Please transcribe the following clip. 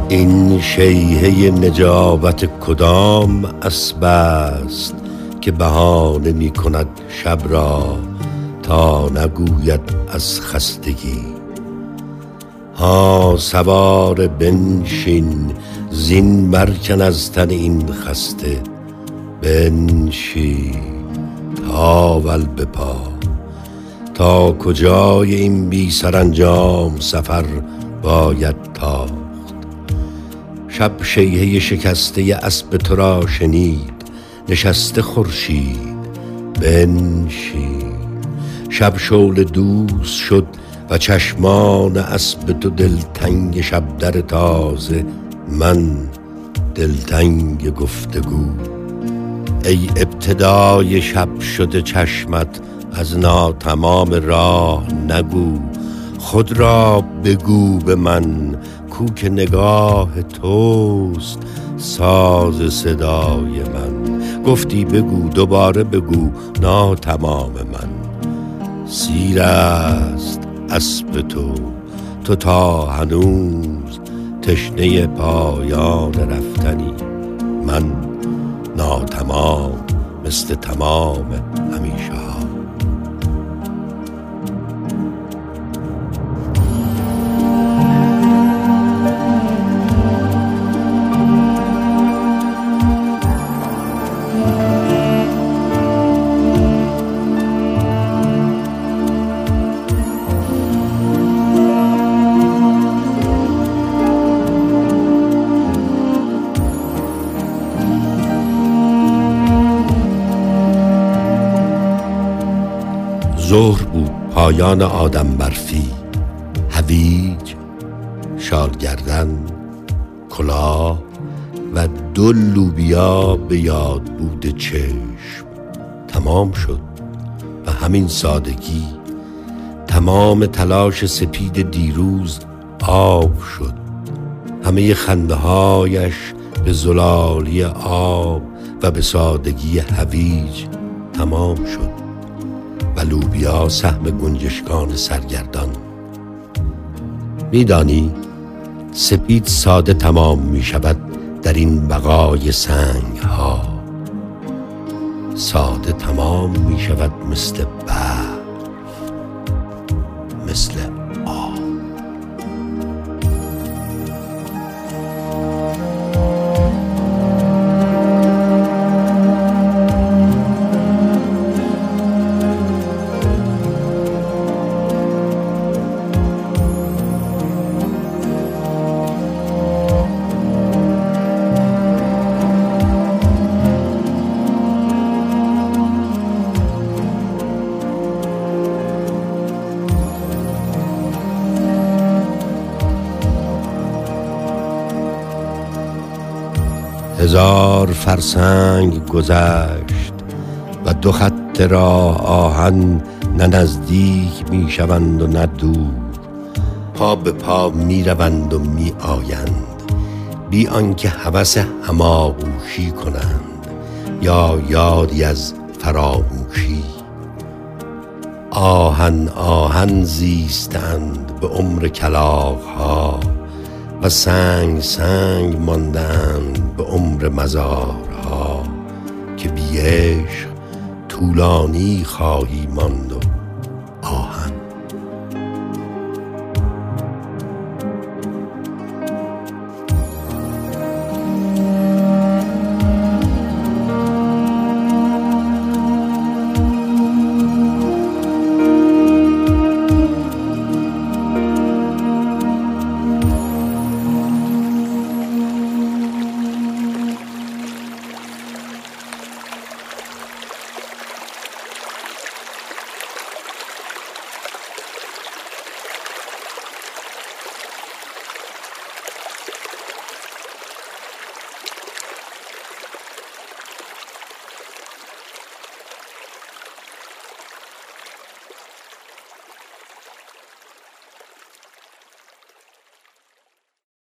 این شیهه نجابت کدام اسب است که بهانه می کند شب را تا نگوید از خستگی؟ ها سوار بنشین، زین برکن از تن این خسته. بنشین تاول بپا، تا کجای این بی سرانجام سفر باید تاخت؟ شب شیهه شکسته اسب تو را شنید، نشسته خورشید. بنشین. شب شعله دوست شد و چشمان اسب تو دلتنگ شب در تازه، من دلتنگ گفتگو. ای ابتدای شب شده چشمت، از ناتمام راه نگو. خود را بگو به من، کو که نگاه توست ساز صدای من. گفتی بگو، دوباره بگو ناتمام من. سیر است اسب تو تا هنوز تشنه پایان رفتنی. من ناتمام مثل تمام همیشه ها. ظهر بود، پایان آدم برفی. هویج، شالگردن، کلاه و 2 لوبیا به یاد بود چشم. تمام شد و همین سادگی تمام تلاش سپید دیروز آب شد. همه خنده هایش به زلالی آب و به سادگی هویج تمام شد و لوبیا سهم گنجشکان سرگردان. میدانی سپید ساده تمام می شود در این بقای سنگ ها. ساده تمام می شود مثل برف، مثل آب. هزار فرسنگ گذشت و 2 خط راه آهن نه نزدیک می شوند و نه دور. پا به پا می روند و می آیند، بی آنکه هوس هماغوشی کنند یا یادی از فراموشی. آهن آهن زیستند به عمر کلاغ‌ها و سنگ سنگ ماندند به عمر مزارها، که بی عشق طولانی خواهی ماند و